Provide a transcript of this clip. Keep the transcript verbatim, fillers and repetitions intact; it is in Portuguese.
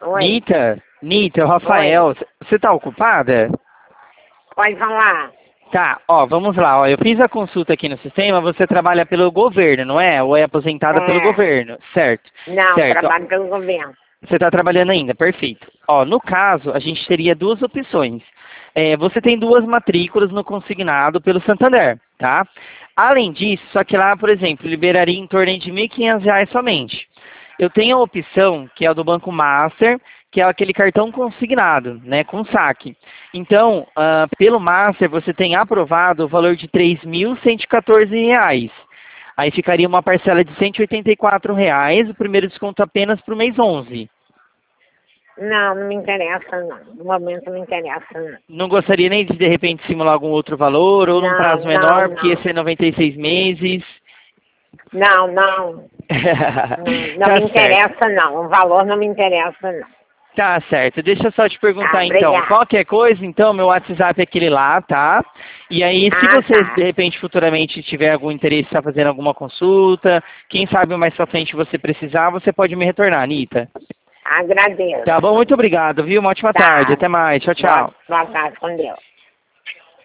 Oi. Nita, Nita, é o Rafael, você tá ocupada? Pode falar. Tá, ó, vamos lá, ó, eu fiz a consulta aqui no sistema, você trabalha pelo governo, não é? Ou é aposentada É. pelo governo, certo? Não, Certo, trabalho pelo governo. você está trabalhando ainda, perfeito. Ó, no caso, a gente teria duas opções. É, você tem duas matrículas no consignado pelo Santander, tá? Além disso, só que lá, por exemplo, liberaria em torno de mil e quinhentos reais somente. Eu tenho a opção, que é a do Banco Master, que é aquele cartão consignado, né, com saque. Então, ah, pelo Master, você tem aprovado o valor de três mil cento e quatorze reais. Aí ficaria uma parcela de cento e oitenta e quatro reais, o primeiro desconto apenas para o mês onze. Não, não me interessa, não. No momento não me interessa, não. Não gostaria nem de, de repente, simular algum outro valor, ou num Não, prazo não, menor, porque não. esse é noventa e seis meses. Não, não. Não, não Tá me certo. interessa, não. O valor não me interessa, não. Tá certo. Deixa eu só te perguntar, Ah, então. obrigada. Qualquer coisa, então, meu WhatsApp é aquele lá, tá? E aí, se Ah, você, tá. de repente, futuramente tiver algum interesse em estar fazendo alguma consulta, quem sabe mais pra frente você precisar, você pode me retornar, Anitta. Agradeço. Tá bom? Muito obrigado, viu? Uma ótima Tá. tarde. Até mais. Tchau, tchau. Boa, boa tarde, com Deus.